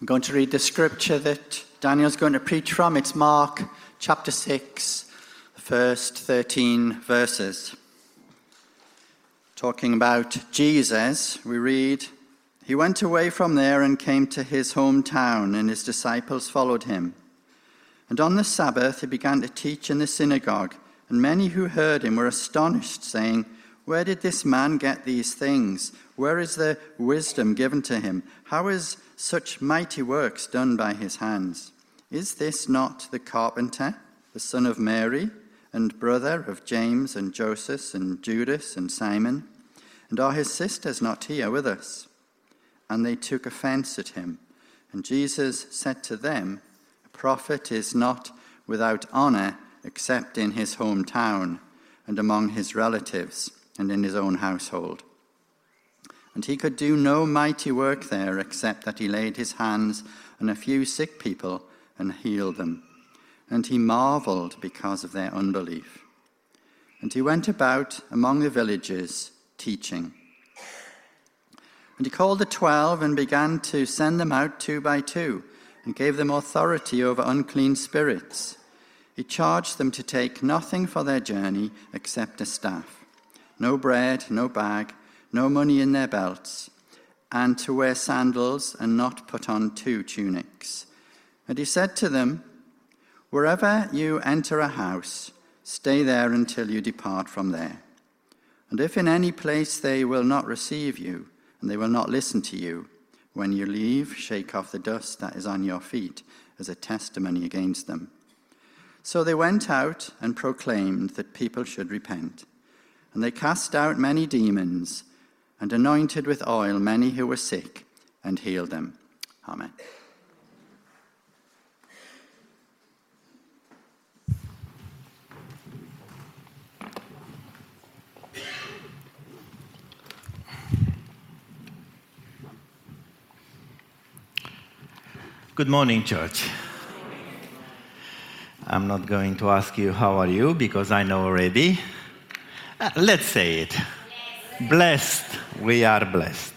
I'm going to read the scripture that Daniel's going to preach from. It's Mark chapter 6, the first 13 verses. Talking about Jesus, we read, "He went away from there and came to his hometown, and his disciples followed him. And on the Sabbath he began to teach in the synagogue, and many who heard him were astonished, saying, 'Where did this man get these things? Where is the wisdom given to him? How is such mighty works done by his hands? Is this not the carpenter, the son of Mary, and brother of James and Joseph and Judas and Simon? And are his sisters not here with us?' And they took offense at him. And Jesus said to them, 'A prophet is not without honor except in his hometown and among his relatives and in his own household.' And he could do no mighty work there except that he laid his hands on a few sick people and healed them. And he marveled because of their unbelief. And he went about among the villages teaching. And he called the 12 and began to send them out 2 by 2, and gave them authority over unclean spirits. He charged them to take nothing for their journey except a staff, no bread, no bag, no money in their belts, and to wear sandals and not put on 2 tunics. And he said to them, 'Wherever you enter a house, stay there until you depart from there. And if in any place they will not receive you, and they will not listen to you, when you leave, shake off the dust that is on your feet as a testimony against them.' So they went out and proclaimed that people should repent. And they cast out many demons and anointed with oil many who were sick and healed them." Amen. Good morning, church. I'm not going to ask you how are you because I know already. Let's say it. Blessed. We are blessed.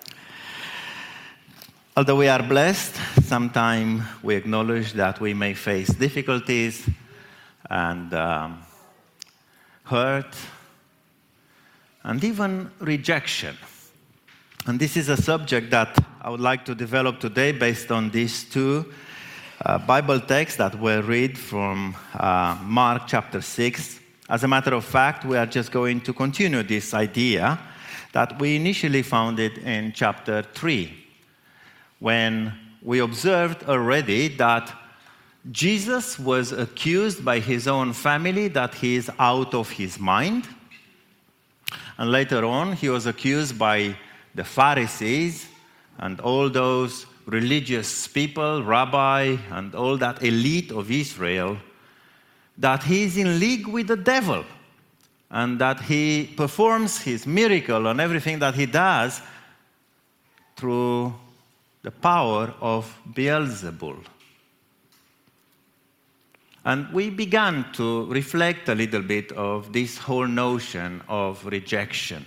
Although we are blessed, sometimes we acknowledge that we may face difficulties and hurt and even rejection. And this is a subject that I would like to develop today based on these 2 Bible texts that were read from Mark chapter 6. As a matter of fact, we are just going to continue this idea that we initially found it in chapter 3, when we observed already that Jesus was accused by his own family that he is out of his mind. And later on, he was accused by the Pharisees and all those religious people, rabbi, and all that elite of Israel, that he is in league with the devil and that he performs his miracle and everything that he does through the power of Beelzebul. And we began to reflect a little bit of this whole notion of rejection.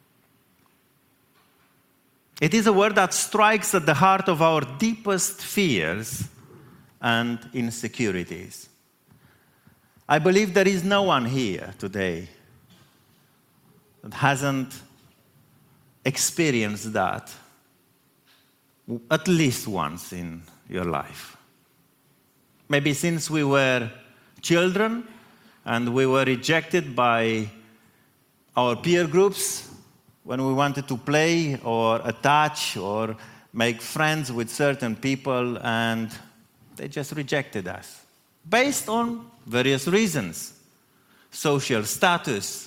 It is a word that strikes at the heart of our deepest fears and insecurities. I believe there is no one here today that hasn't experienced that at least once in your life. Maybe since we were children and we were rejected by our peer groups when we wanted to play or attach or make friends with certain people, and they just rejected us based on various reasons: social status,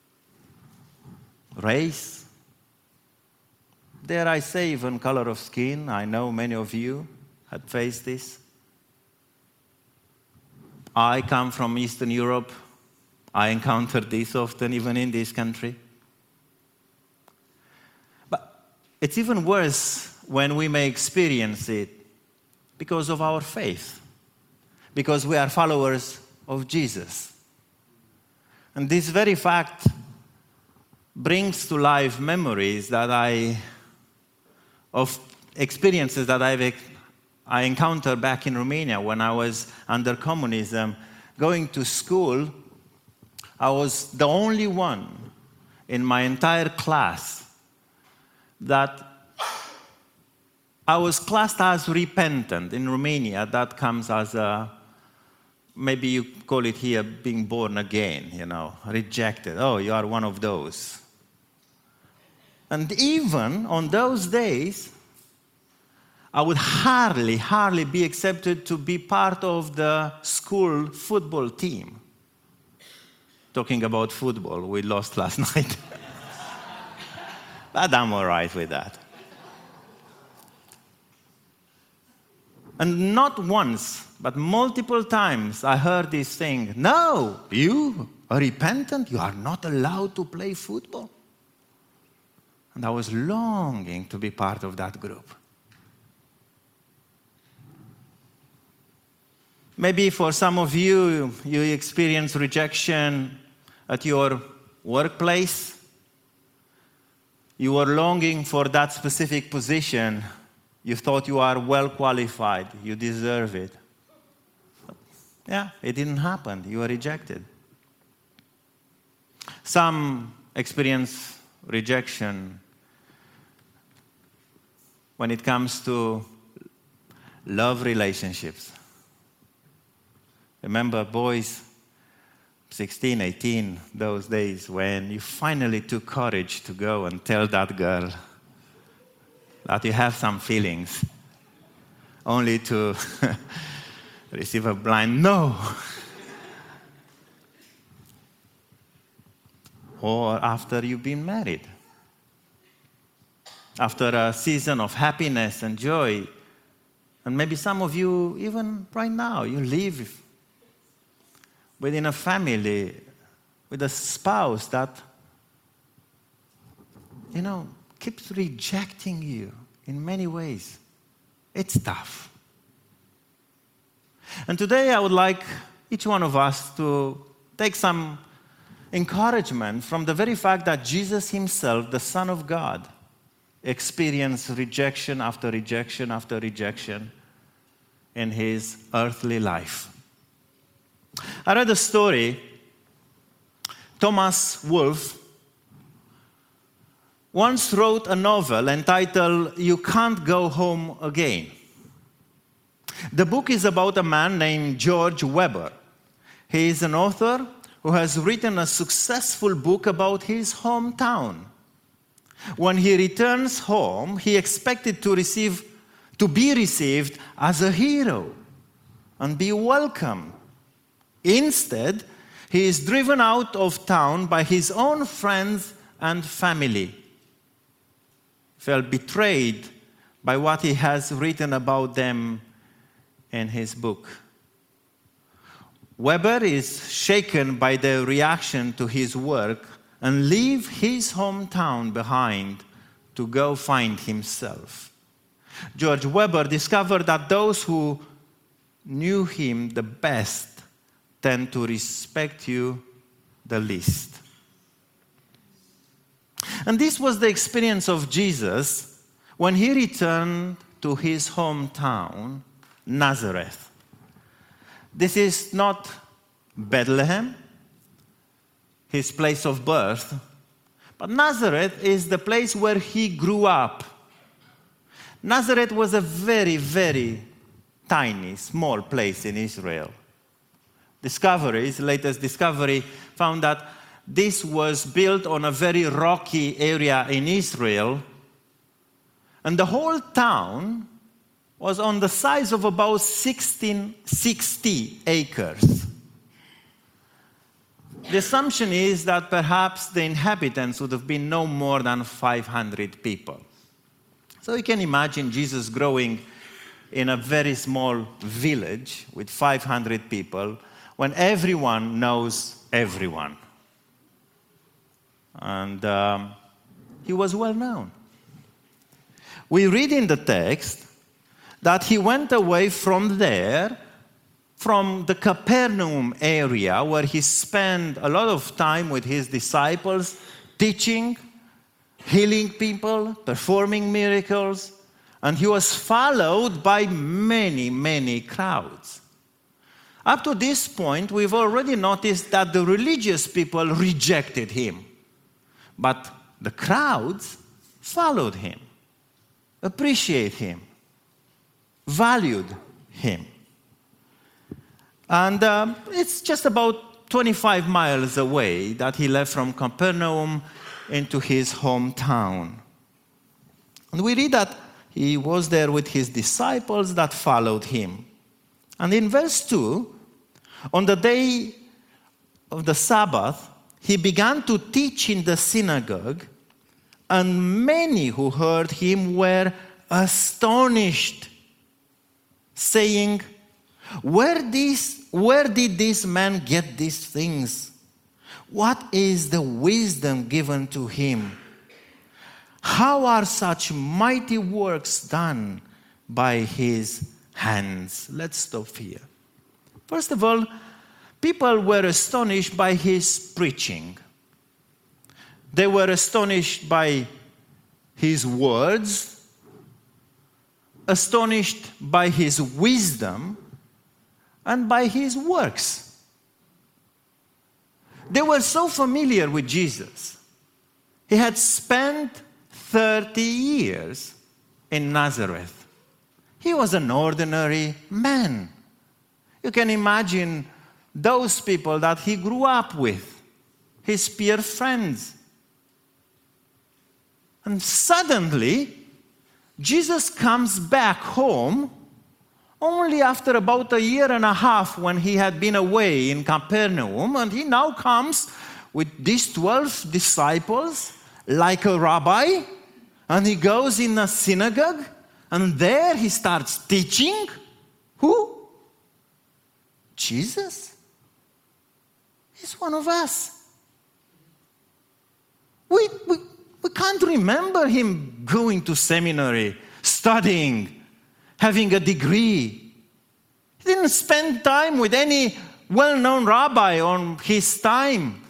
race, dare I say even color of skin. I know many of you had faced this. I come from Eastern Europe. I encounter this often, even in this country. But it's even worse when we may experience it because of our faith, because we are followers of Jesus. And this very fact brings to life memories of experiences that I've I encountered back in Romania when I was under communism. Going to school, I was the only one in my entire class that I was classed as repentant. In Romania, that comes as a, maybe you call it here being born again, rejected. Oh, you are one of those. And even on those days, I would hardly be accepted to be part of the school football team. Talking about football, we lost last night. But I'm all right with that. And not once, but multiple times, I heard this thing, no, you are repentant, you are not allowed to play football. And I was longing to be part of that group. Maybe for some of you, you experience rejection at your workplace. You were longing for that specific position. You thought you are well qualified. You deserve it. But yeah, it didn't happen. You were rejected. Some experience rejection when it comes to love relationships. Remember, boys, 16, 18, those days when you finally took courage to go and tell that girl that you have some feelings, only to receive a blind no. Or after you've been married. After a season of happiness and joy, and maybe some of you, even right now, you live within a family with a spouse that, keeps rejecting you in many ways. It's tough. And today I would like each one of us to take some encouragement from the very fact that Jesus himself, the Son of God, experienced rejection after rejection after rejection in his earthly life. I read a story. Thomas Wolfe once wrote a novel entitled You Can't Go Home Again. The book is about a man named George Weber. He is an author who has written a successful book about his hometown. When he returns home, he expected to be received as a hero and be welcomed. Instead, he is driven out of town by his own friends and family. Felt betrayed by what he has written about them in his book. Weber is shaken by their reaction to his work and leaves his hometown behind to go find himself. George Weber discovered that those who knew him the best tend to respect you the least. And this was the experience of Jesus when he returned to his hometown, Nazareth. This is not Bethlehem, his place of birth, but Nazareth is the place where he grew up. Nazareth was a very, very tiny, small place in Israel. Latest discovery, found that this was built on a very rocky area in Israel, and the whole town was on the size of about 1660 acres. The assumption is that perhaps the inhabitants would have been no more than 500 people. So you can imagine Jesus growing in a very small village with 500 people when everyone knows everyone. And he was well known. We read in the text that he went away from there, from the Capernaum area, where he spent a lot of time with his disciples, teaching, healing people, performing miracles, And he was followed by many, many crowds. Up to this point, we've already noticed that the religious people rejected him. But the crowds followed him, appreciated him, valued him. And it's just about 25 miles away that he left from Capernaum into his hometown. And we read that he was there with his disciples that followed him. And in verse 2, on the day of the Sabbath, he began to teach in the synagogue, and many who heard him were astonished, saying, Where did this man get these things? What is the wisdom given to him? How are such mighty works done by his hands? Let's stop here. First of all, people were astonished by his preaching. They were astonished by his words, astonished by his wisdom, and by his works. They were so familiar with Jesus. He had spent 30 years in Nazareth. He was an ordinary man. You can imagine those people that he grew up with, his peer friends. And suddenly, Jesus comes back home only after about a year and a half when he had been away in Capernaum, and he now comes with these 12 disciples like a rabbi, and he goes in a synagogue, and there he starts teaching. Who? Jesus. He's one of us. We can't remember him going to seminary, studying, having a degree. He didn't spend time with any well-known rabbi on his time.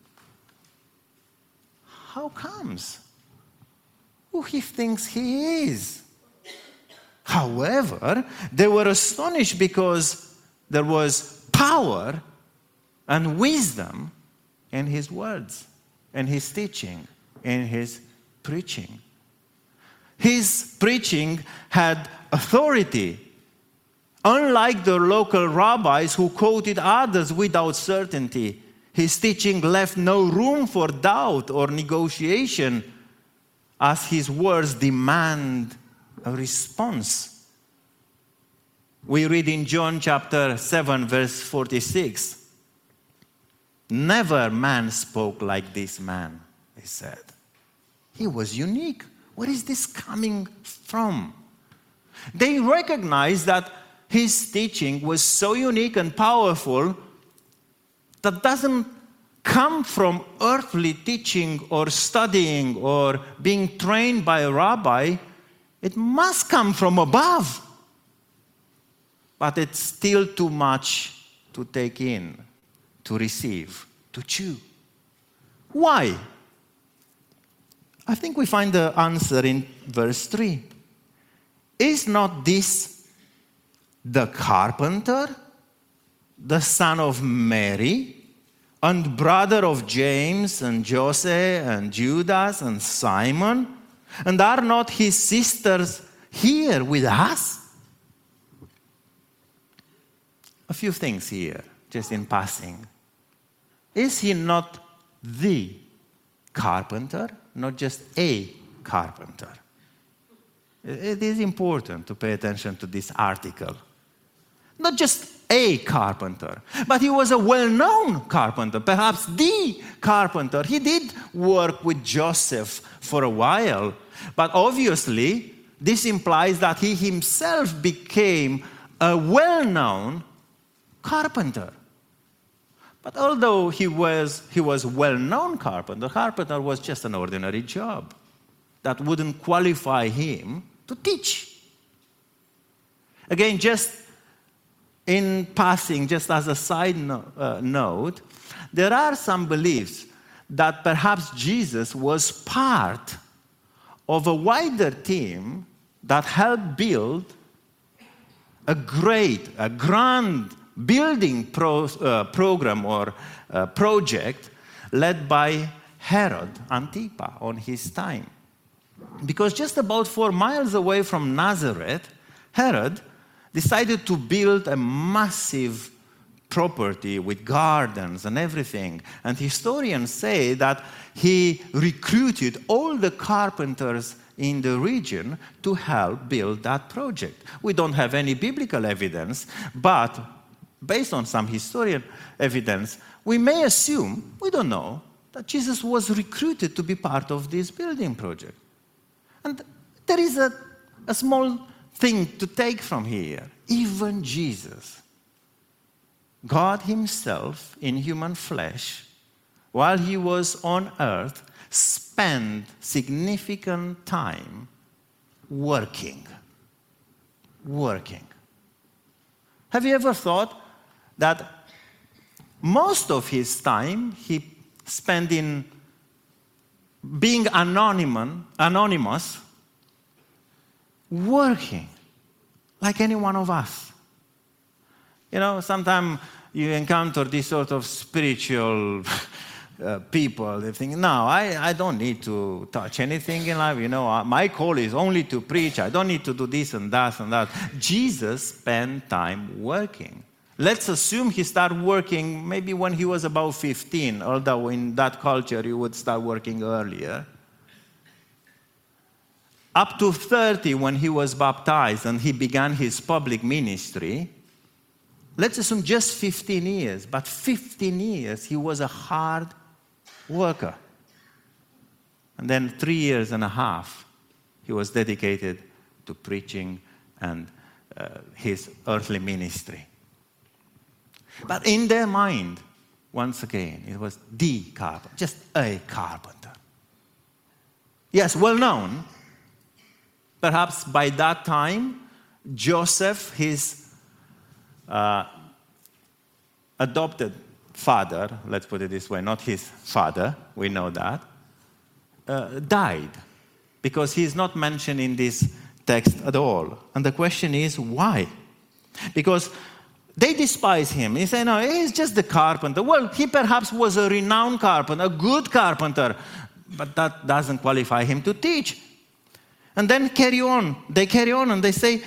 How comes? Who he thinks he is? However, they were astonished because there was power and wisdom in his words, in his teaching, in his preaching. His preaching had authority. Unlike the local rabbis who quoted others without certainty, his teaching left no room for doubt or negotiation, as his words demand a response. We read in John chapter 7, verse 46, "Never man spoke like this man," he said. He was unique. Where is this coming from? They recognized that his teaching was so unique and powerful that doesn't come from earthly teaching or studying or being trained by a rabbi. It must come from above. But it's still too much to take in, to receive, to chew. Why? I think we find the answer in verse 3. Is not this the carpenter, the son of Mary, and brother of James and Joseph and Judas and Simon? And are not his sisters here with us? A few things here, just in passing. Is he not the carpenter? Not just a carpenter. It is important to pay attention to this article. Not just a carpenter, but he was a well-known carpenter, perhaps the carpenter. He did work with Joseph for a while, but obviously this implies that he himself became a well-known carpenter. But although he was a well-known carpenter was just an ordinary job that wouldn't qualify him to teach. Again, just in passing, just as a side note, there are some beliefs that perhaps Jesus was part of a wider team that helped build a grand building program or project led by Herod Antipas on his time. Because just about 4 miles away from Nazareth, Herod decided to build a massive property with gardens and everything. And historians say that he recruited all the carpenters in the region to help build that project. We don't have any biblical evidence, but based on some historian evidence, we may assume, we don't know, that Jesus was recruited to be part of this building project. And there is a small thing to take from here. Even Jesus, God himself in human flesh, while he was on earth, spent significant time working. Have you ever thought that most of his time he spent in being anonymous, working like any one of us? You know, sometimes you encounter this sort of spiritual people. They think, no, I don't need to touch anything in life. You know, my call is only to preach. I don't need to do this and that and that. Jesus spent time working. Let's assume he started working maybe when he was about 15, although in that culture you would start working earlier. Up to 30 when he was baptized and he began his public ministry. Let's assume just 15 years, but 15 years he was a hard worker. And then 3 years and a half he was dedicated to preaching and his earthly ministry. But in their mind, once again, it was the carpenter, just a carpenter. Yes, well known. Perhaps by that time, Joseph, his adopted father, let's put it this way, not his father, we know that, died. Because he is not mentioned in this text at all. And the question is, why? Because they despise him. They say, no, he's just the carpenter. Well, he perhaps was a renowned carpenter, a good carpenter, but that doesn't qualify him to teach. And then carry on. They carry on and they say,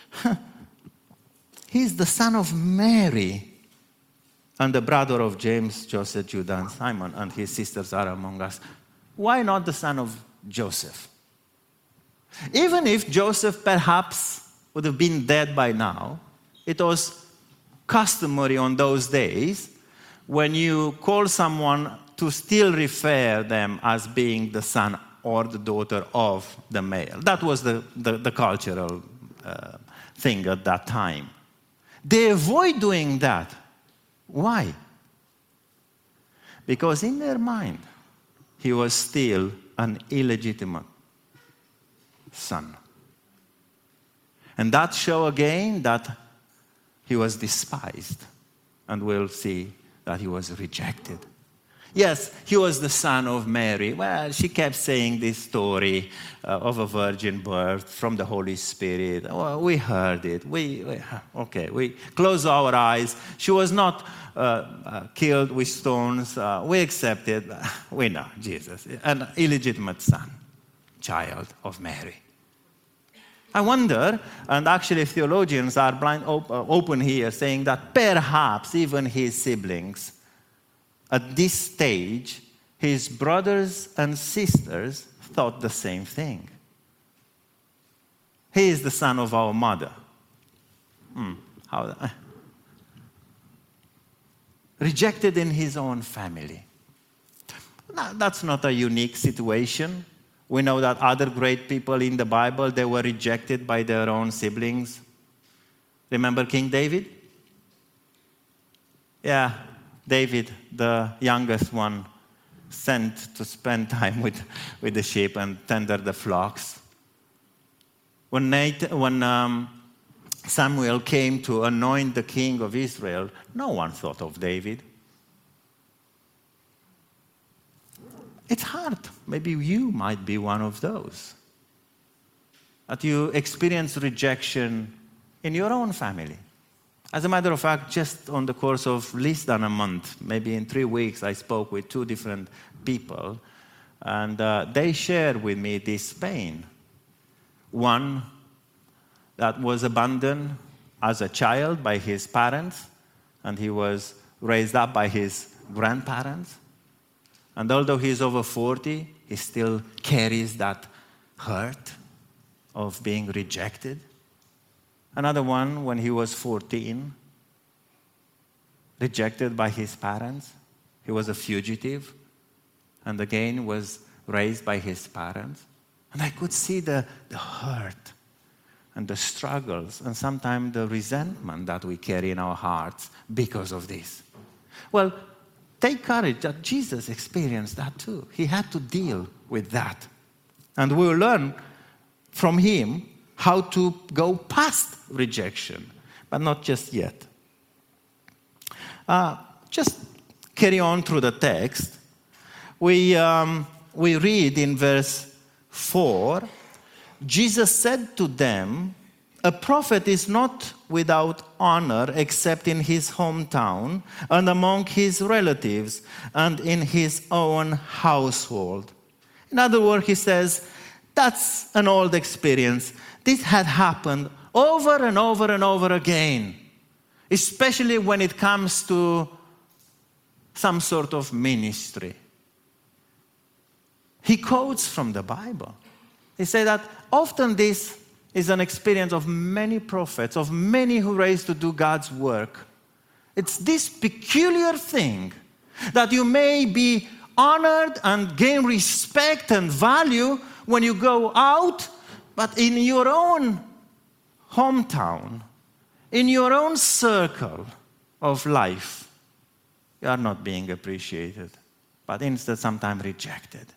he's the son of Mary and the brother of James, Joseph, Judah, and Simon, and his sisters are among us. Why not the son of Joseph? Even if Joseph perhaps would have been dead by now, it was customary on those days when you call someone to still refer them as being the son or the daughter of the male. That was the cultural thing at that time. They avoid doing that. Why? Because in their mind, he was still an illegitimate son. And that shows again that he was despised, and we'll see that he was rejected. Yes, he was the son of Mary. Well, she kept saying this story of a virgin birth from the Holy Spirit. Well, we heard it. We closed our eyes. She was not killed with stones. We accept it. We know Jesus, an illegitimate son, child of Mary. I wonder, and actually theologians are open here, saying that perhaps even his siblings, at this stage, his brothers and sisters thought the same thing. He is the son of our mother. Rejected in his own family. Now, that's not a unique situation. We know that other great people in the Bible, they were rejected by their own siblings. Remember King David? Yeah, David, the youngest one, sent to spend time with the sheep and tender the flocks. When Samuel came to anoint the king of Israel, no one thought of David. It's hard. Maybe you might be one of those. that you experience rejection in your own family. As a matter of fact, just on the course of less than a month, maybe in 3 weeks, I spoke with 2 different people, and they shared with me this pain. One that was abandoned as a child by his parents, and he was raised up by his grandparents. And although he's over 40, he still carries that hurt of being rejected. Another one, when he was 14, rejected by his parents. He was a fugitive, and again was raised by his parents. And I could see the hurt and the struggles and sometimes the resentment that we carry in our hearts because of this. Well, take courage that Jesus experienced that too. He had to deal with that. And we will learn from him how to go past rejection, but not just yet. Just carry on through the text. We read in verse 4, Jesus said to them, "A prophet is not without honor except in his hometown and among his relatives and in his own household." In other words, he says, that's an old experience. This had happened over and over and over again, especially when it comes to some sort of ministry. He quotes from the Bible. He said that often this is an experience of many prophets, of many who raised to do God's work. It's this peculiar thing that you may be honored and gain respect and value when you go out, but in your own hometown, in your own circle of life, you are not being appreciated, but instead sometimes rejected.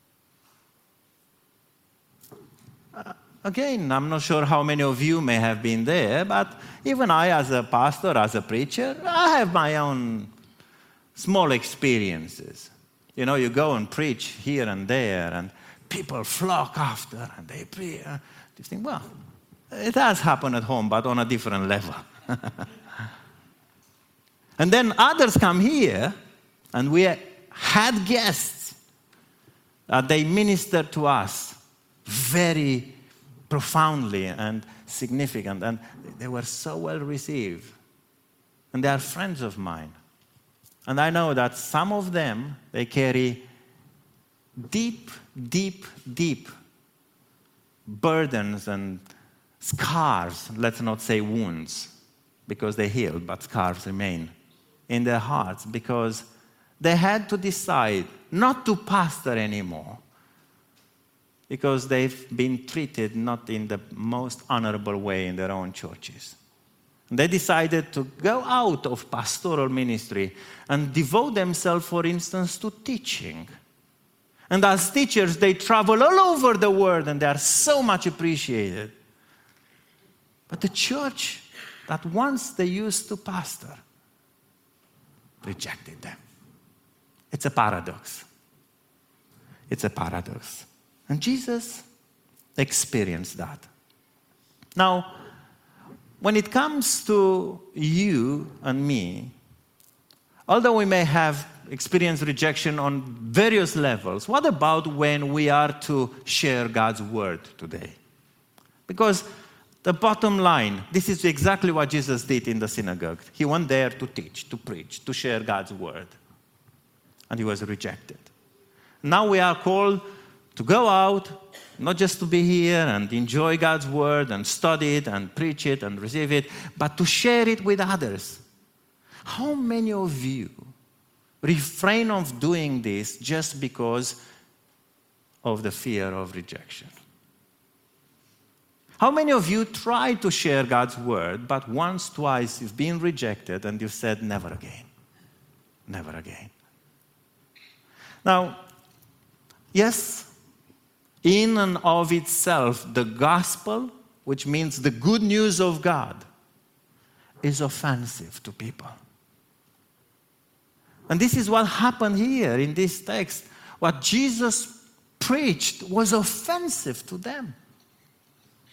Again, I'm not sure how many of you may have been there, but even I, as a pastor, as a preacher, I have my own small experiences. You know, you go and preach here and there, and people flock after, and they pray. You think, well, it has happened at home, but on a different level. And then others come here, and we had guests that they ministered to us very profoundly and significant, and they were so well received. And they are friends of mine. And I know that some of them, they carry deep, deep, deep burdens and scars, let's not say wounds, because they healed, but scars remain in their hearts because they had to decide not to pastor anymore because they've been treated not in the most honorable way in their own churches. And they decided to go out of pastoral ministry and devote themselves, for instance, to teaching. And as teachers, they travel all over the world and they are so much appreciated. But the church that once they used to pastor rejected them. It's a paradox. It's a paradox. And Jesus experienced that. Now, when it comes to you and me, although we may have experienced rejection on various levels, what about when we are to share God's word today? Because the bottom line, this is exactly what Jesus did in the synagogue. He went there to teach, to preach, to share God's word. And he was rejected. Now we are called to go out, not just to be here and enjoy God's word and study it and preach it and receive it, but to share it with others. How many of you refrain of doing this just because of the fear of rejection? How many of you try to share God's word, but once, twice you've been rejected and you've said, never again, never again? Now, yes, in and of itself, the gospel, which means the good news of God, is offensive to people. And this is what happened here in this text. What Jesus preached was offensive to them.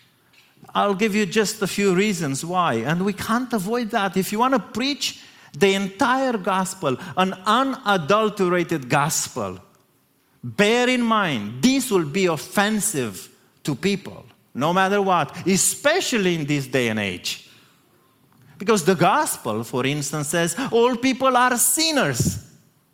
I'll give you just a few reasons why. And we can't avoid that. If you want to preach the entire gospel, an unadulterated gospel, bear in mind, this will be offensive to people, no matter what, especially in this day and age. Because the gospel, for instance, says all people are sinners.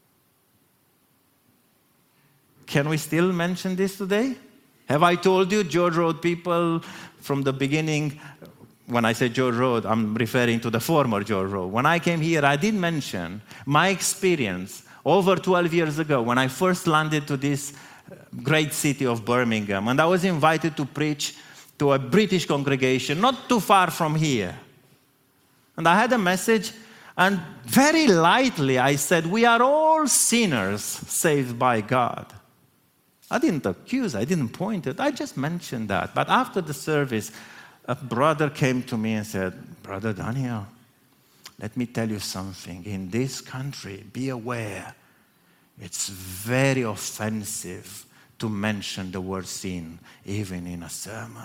Can we still mention this today? Have I told you, George Road people, from the beginning, when I say George Road, I'm referring to the former George Road. When I came here, I did mention my experience over 12 years ago when I first landed to this great city of Birmingham. And I was invited to preach to a British congregation not too far from here. And I had a message, and very lightly I said, we are all sinners saved by God. I didn't accuse, I didn't point it, I just mentioned that. But after the service, a brother came to me and said, Brother Daniel, let me tell you something. In this country, be aware, it's very offensive to mention the word sin, even in a sermon.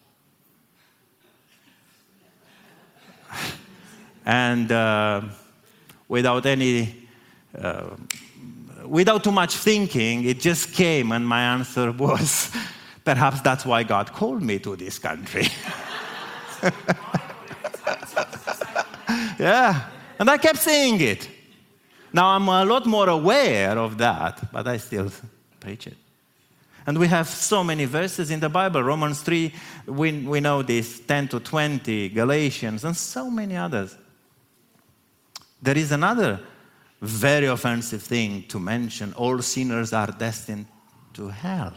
And without too much thinking, it just came, and my answer was, perhaps that's why God called me to this country. Yeah, and I kept saying it. Now I'm a lot more aware of that, but I still preach it. And we have so many verses in the Bible. Romans 3, we know this, 10 to 20, Galatians, and so many others. There is another very offensive thing to mention. All sinners are destined to hell.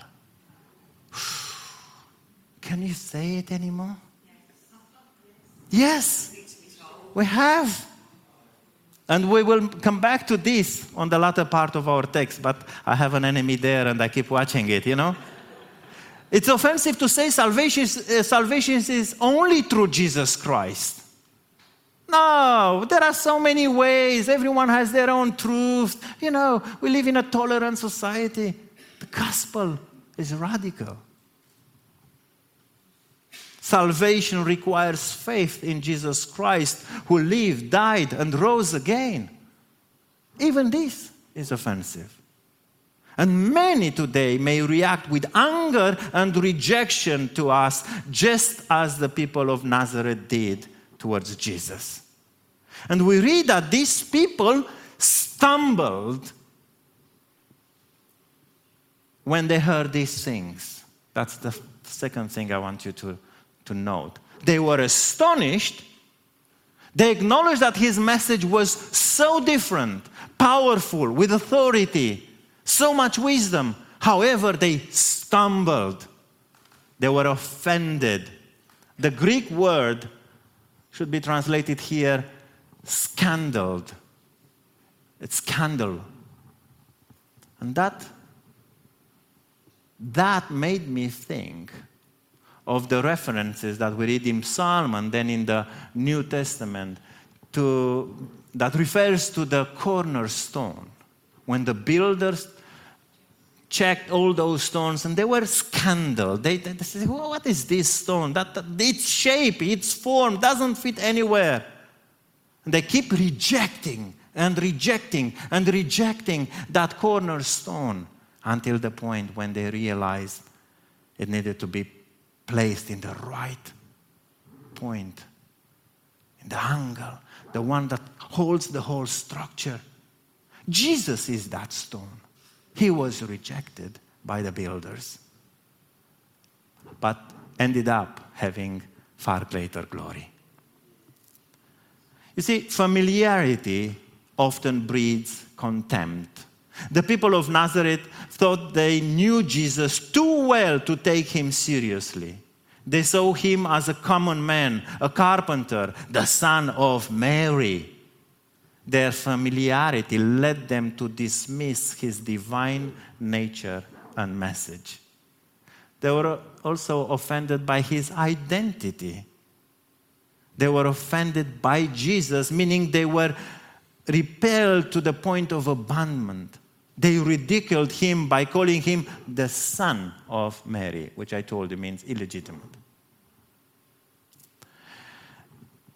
Can you say it anymore? Yes, we have. And we will come back to this on the latter part of our text, but I have an enemy there and I keep watching it, you know. It's offensive to say salvation is only through Jesus Christ. No, there are so many ways. Everyone has their own truth. You know, we live in a tolerant society. The gospel is radical. Salvation requires faith in Jesus Christ, who lived, died, and rose again. Even this is offensive. And many today may react with anger and rejection to us, just as the people of Nazareth did towards Jesus. And we read that these people stumbled when they heard these things. That's the second thing I want you to note. They were astonished. They acknowledged that his message was so different, powerful, with authority, so much wisdom. However, they stumbled. They were offended. The Greek word should be translated here, scandaled. It's scandal. And that made me think of the references that we read in Psalm and then in the New Testament that refers to the cornerstone. When the builders checked all those stones and they were scandaled. They said, well, what is this stone? Its shape, its form doesn't fit anywhere. And they keep rejecting and rejecting and rejecting that cornerstone until the point when they realized it needed to be placed in the right point, in the angle, the one that holds the whole structure. Jesus is that stone. He was rejected by the builders, but ended up having far greater glory. You see, familiarity often breeds contempt. The people of Nazareth thought they knew Jesus too well to take him seriously. They saw him as a common man, a carpenter, the son of Mary. Their familiarity led them to dismiss his divine nature and message. They were also offended by his identity. They were offended by Jesus, meaning they were repelled to the point of abandonment. They ridiculed him by calling him the son of Mary, which I told you means illegitimate.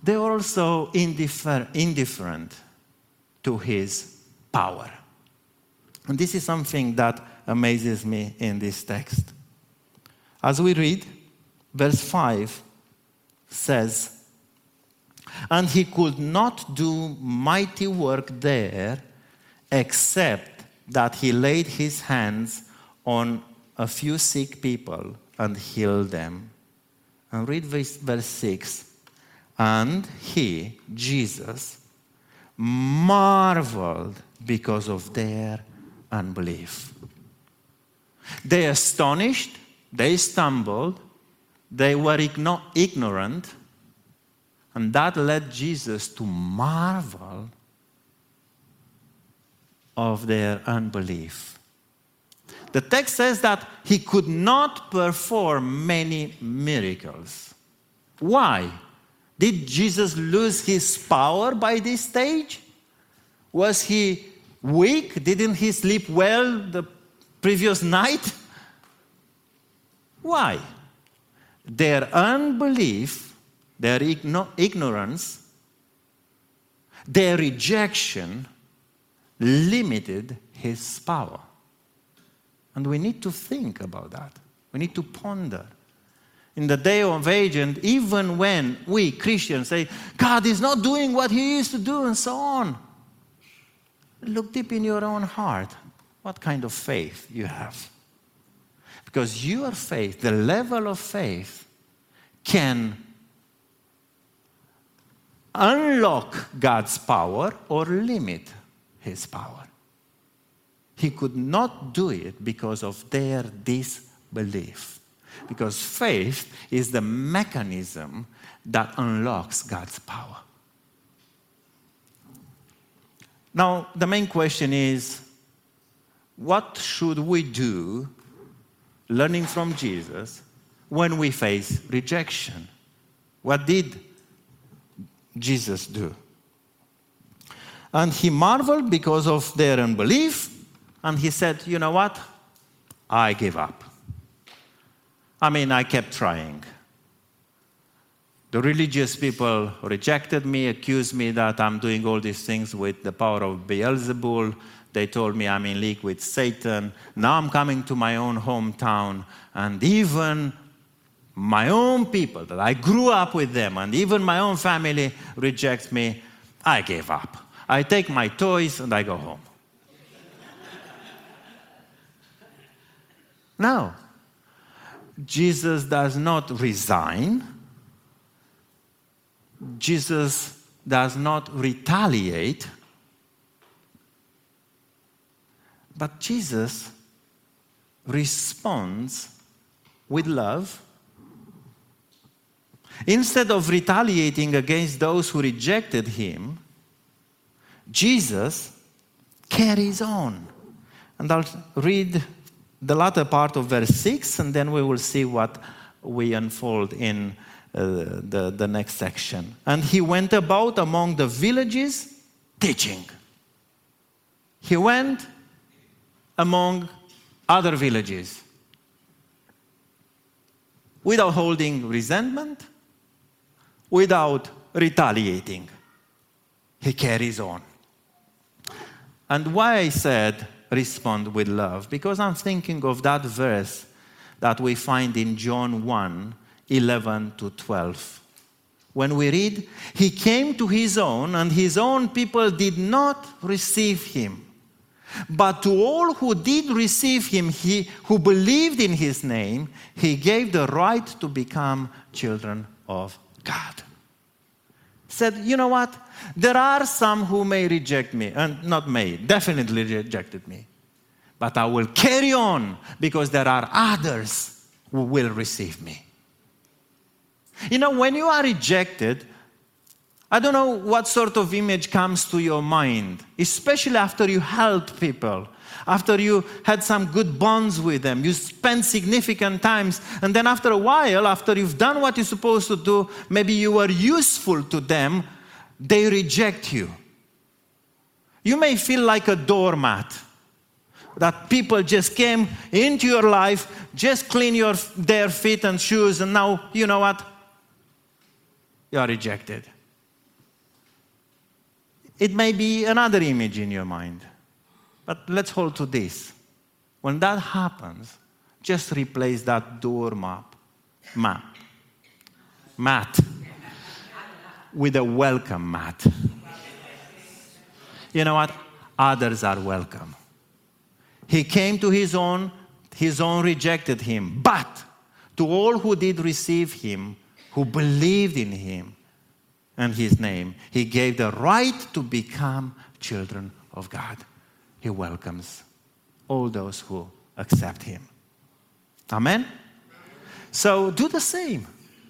they were also indifferent to his power. And this is something that amazes me in this text. As we read, verse 5 says, "And he could not do mighty work there except that he laid his hands on a few sick people and healed them." And read verse 6. "And he," Jesus, "marveled because of their unbelief." They astonished, they stumbled, they were ignorant, and that led Jesus to marvel of their unbelief. The text says that he could not perform many miracles. Why? Did Jesus lose his power by this stage? Was he weak? Didn't he sleep well the previous night? Why? Their unbelief, their ignorance, their rejection limited his power. And we need to think about that. We need to ponder. In the day of age, and even when we Christians say, God is not doing what he used to do, and so on, look deep in your own heart. What kind of faith you have? Because your faith, the level of faith, can unlock God's power or limit his power. He could not do it because of their disbelief. Because faith is the mechanism that unlocks God's power. Now, the main question is, what should we do, learning from Jesus, when we face rejection? What did Jesus do? And he marveled because of their unbelief, and he said, you know what? I give up. I kept trying. The religious people rejected me, accused me that I'm doing all these things with the power of Beelzebul. They told me I'm in league with Satan. Now I'm coming to my own hometown, and even my own people that I grew up with them, and even my own family rejects me. I gave up. I take my toys and I go home. No. Jesus does not resign. Jesus does not retaliate. But Jesus responds with love. Instead of retaliating against those who rejected him, Jesus carries on. And I'll read the latter part of verse 6, and then we will see what we unfold in the next section. And he went about among the villages teaching. He went among other villages without holding resentment, without retaliating. He carries on. And why I said respond with love? Because I'm thinking of that verse that we find in John 1:11-12. When we read, he came to his own, and his own people did not receive him. But to all who did receive him, who believed in his name, he gave the right to become children of God. Said, you know what? There are some who may reject me, and not may, definitely rejected me. But I will carry on because there are others who will receive me. You know, when you are rejected, I don't know what sort of image comes to your mind, especially after you helped people, after you had some good bonds with them, you spent significant times, and then after a while, after you've done what you're supposed to do, maybe you were useful to them, they reject you. You may feel like a doormat, that people just came into your life, just clean their feet and shoes, and now, you know what? You are rejected. It may be another image in your mind. But let's hold to this. When that happens, just replace that mat with a welcome mat. You know what? Others are welcome. He came to his own rejected him. But to all who did receive him, who believed in him and his name, he gave the right to become children of God. He welcomes all those who accept him. Amen? So do the same.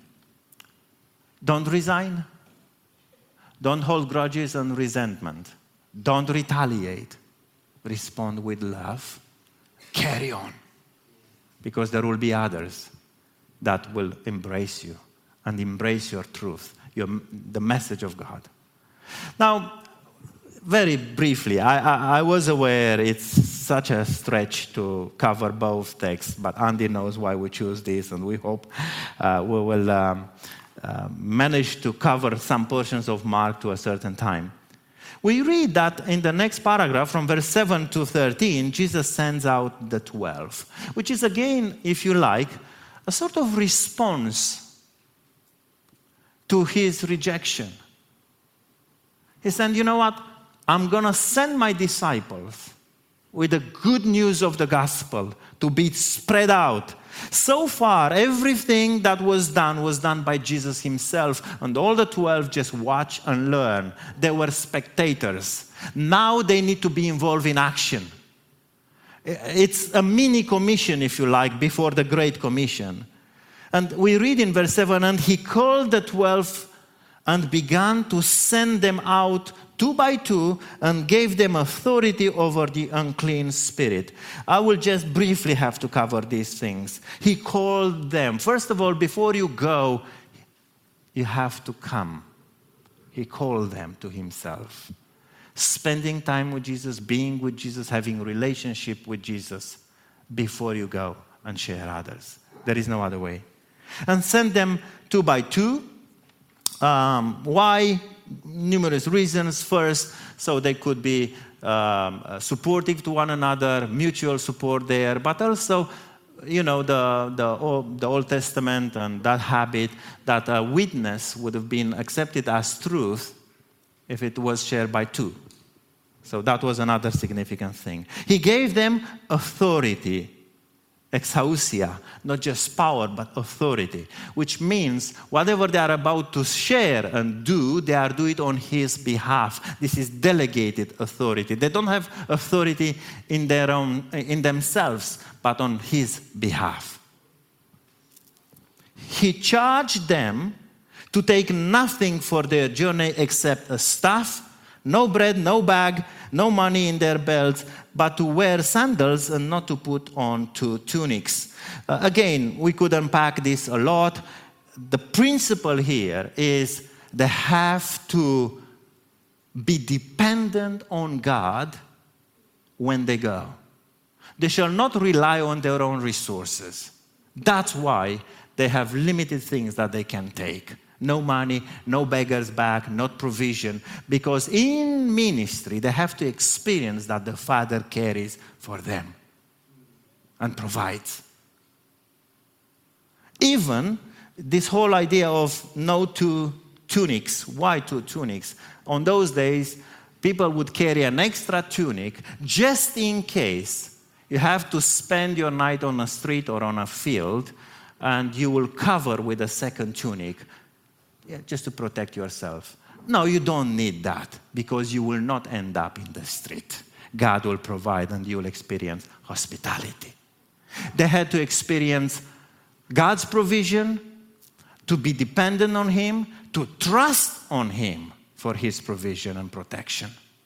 Don't resign. Don't hold grudges and resentment. Don't retaliate. Respond with love. Carry on. Because there will be others that will embrace you and embrace your truth, the message of God. Now, very briefly, I was aware it's such a stretch to cover both texts, but Andy knows why we choose this, and we hope we will manage to cover some portions of Mark to a certain time. We read that in the next paragraph, from verse 7 to 13, Jesus sends out the 12, which is again, if you like, a sort of response to his rejection. He said, you know what? I'm going to send my disciples with the good news of the gospel to be spread out. So far, everything that was done by Jesus himself, and all the 12 just watch and learn. They were spectators. Now they need to be involved in action. It's a mini commission, if you like, before the Great Commission. And we read in verse 7, and he called the 12 and began to send them out 2 by 2 and gave them authority over the unclean spirit. I will just briefly have to cover these things. He called them. First of all, before you go, you have to come. He called them to himself. Spending time with Jesus, being with Jesus, having a relationship with Jesus before you go and share others. There is no other way. And send them 2 by 2. Why? Numerous reasons. First, so they could be supportive to one another, mutual support there, but also, you know, the Old Testament and that habit that a witness would have been accepted as truth if it was shared by 2. So that was another significant thing. He gave them authority, exousia, not just power, but authority, which means whatever they are about to share and do, they are doing it on his behalf. This is delegated authority. They don't have authority in themselves, but on his behalf. He charged them to take nothing for their journey except a staff, no bread, no bag, no money in their belts, but to wear sandals and not to put on 2 tunics. Again, we could unpack this a lot. The principle here is they have to be dependent on God when they go. They shall not rely on their own resources. That's why they have limited things that they can take. No money, no beggar's bag, not provision. Because in ministry, they have to experience that the Father cares for them and provides. Even this whole idea of no 2 tunics. Why 2 tunics? On those days, people would carry an extra tunic just in case you have to spend your night on a street or on a field, and you will cover with a second tunic. Just to protect yourself. No, you don't need that, because you will not end up in the street. God will provide and you will experience hospitality. They had to experience God's provision, to be dependent on him, to trust on him for his provision and protection.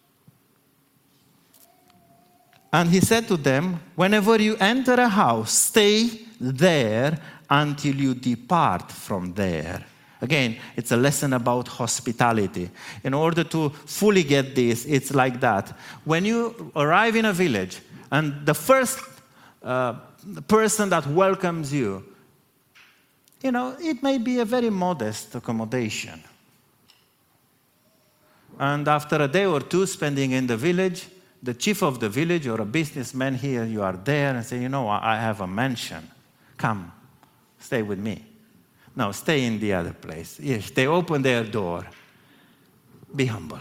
And he said to them, whenever you enter a house, stay there until you depart from there. Again, it's a lesson about hospitality. In order to fully get this, it's like that. When you arrive in a village and the first person that welcomes you, you know, it may be a very modest accommodation. And after a day or two spending in the village, the chief of the village or a businessman here, you are there and say, I have a mansion. Come, stay with me. No, stay in the other place. If they open their door, be humble.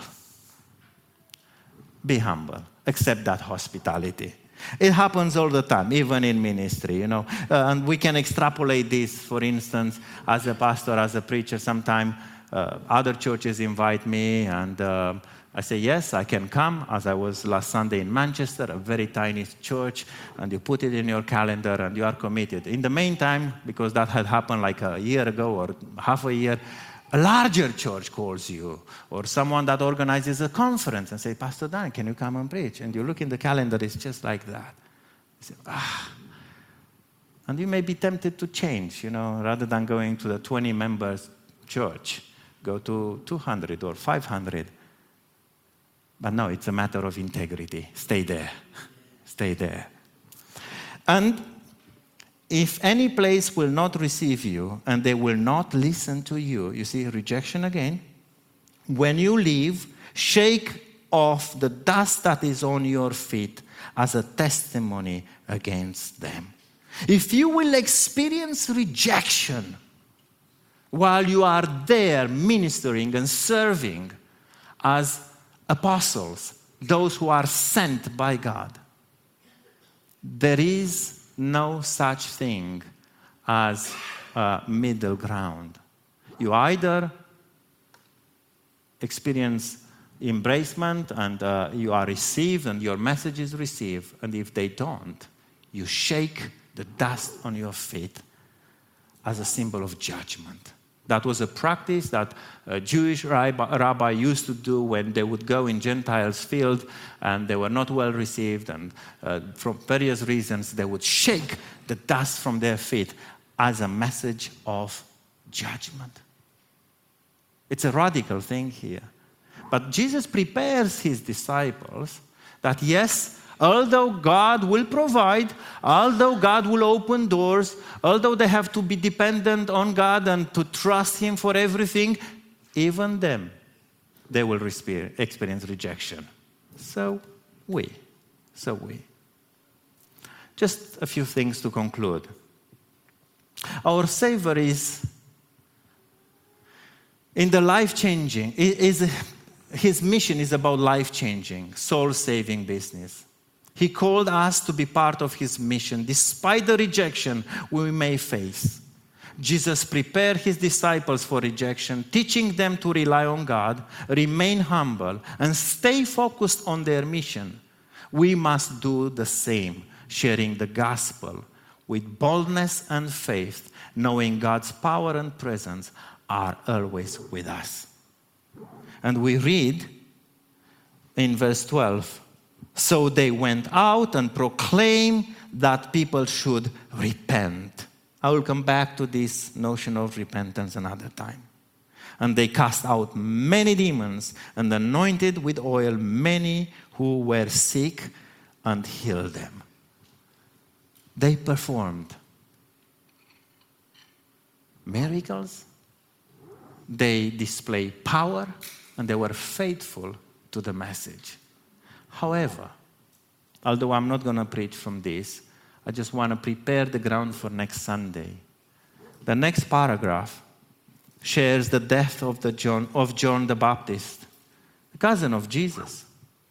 Be humble. Accept that hospitality. It happens all the time, even in ministry, and we can extrapolate this, for instance, as a pastor, as a preacher. Sometimes other churches invite me, and I say, yes, I can come, as I was last Sunday in Manchester, a very tiny church, and you put it in your calendar, and you are committed. In the meantime, because that had happened like a year ago or half a year, a larger church calls you, or someone that organizes a conference and say, Pastor Dan, can you come and preach? And you look in the calendar, it's just like that. You say, And you may be tempted to change, rather than going to the 20 members church, go to 200 or 500. But no, it's a matter of integrity. Stay there. Stay there. And if any place will not receive you and they will not listen to you, you see, rejection again, when you leave, shake off the dust that is on your feet as a testimony against them. If you will experience rejection while you are there ministering and serving as apostles, those who are sent by God, there is no such thing as middle ground. You either experience embracement and you are received and your message is received, and if they don't, you shake the dust on your feet as a symbol of judgment. That was a practice that a Jewish rabbi used to do when they would go in Gentiles' field and they were not well received, and for various reasons they would shake the dust from their feet as a message of judgment. It's a radical thing here. But Jesus prepares his disciples that yes, although God will provide, although God will open doors, although they have to be dependent on God and to trust him for everything, even them, they will experience rejection. So we. Just a few things to conclude. Our Savior is in the life-changing, his mission is about life-changing, soul-saving business. He called us to be part of his mission, despite the rejection we may face. Jesus prepared his disciples for rejection, teaching them to rely on God, remain humble, and stay focused on their mission. We must do the same, sharing the gospel with boldness and faith, knowing God's power and presence are always with us. And we read in verse 12, so they went out and proclaimed that people should repent. I will come back to this notion of repentance another time. And they cast out many demons and anointed with oil many who were sick and healed them. They performed miracles, they displayed power, and they were faithful to the message. However, although I'm not going to preach from this, I just want to prepare the ground for next Sunday. The next paragraph shares the death of John the Baptist, the cousin of Jesus.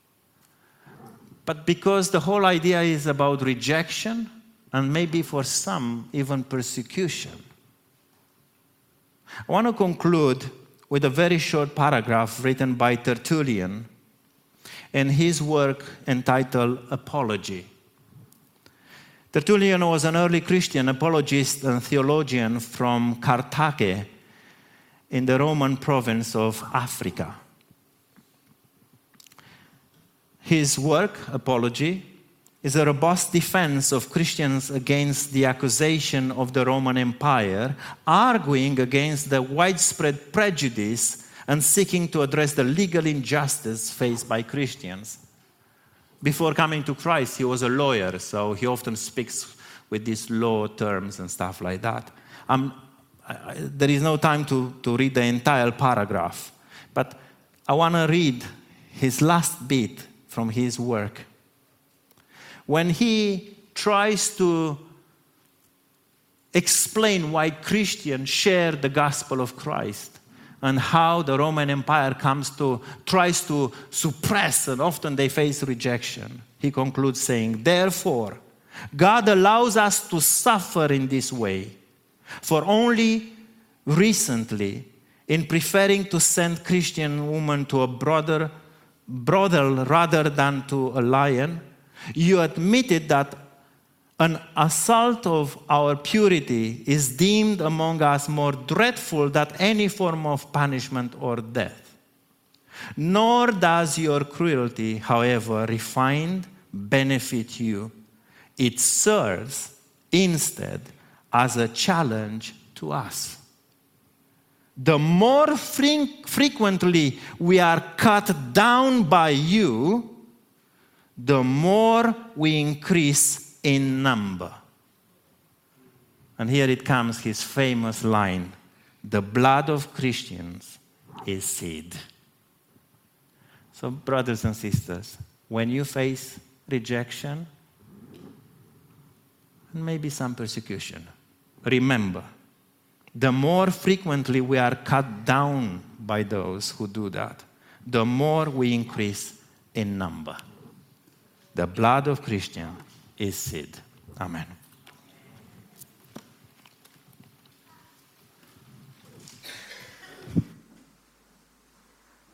But because the whole idea is about rejection, and maybe for some, even persecution, I want to conclude with a very short paragraph written by Tertullian in his work entitled Apology. Tertullian was an early Christian apologist and theologian from Carthage in the Roman province of Africa. His work, Apology, is a robust defense of Christians against the accusation of the Roman Empire, arguing against the widespread prejudice and seeking to address the legal injustice faced by Christians. Before coming to Christ, he was a lawyer, so he often speaks with these law terms and stuff like that. There is no time to read the entire paragraph, but I want to read his last bit from his work. When he tries to explain why Christians share the gospel of Christ and how the Roman Empire tries to suppress, and often they face rejection. He concludes saying, therefore, God allows us to suffer in this way, for only recently, in preferring to send Christian women to a brothel rather than to a lion, you admitted that an assault of our purity is deemed among us more dreadful than any form of punishment or death. Nor does your cruelty, however refined, benefit you. It serves instead as a challenge to us. The more frequently we are cut down by you, the more we increase in number. And here it comes, his famous line, the blood of Christians is seed. So brothers and sisters, when you face rejection and maybe some persecution, remember, the more frequently we are cut down by those who do that, the more we increase in number. The blood of Christians is seed. Amen.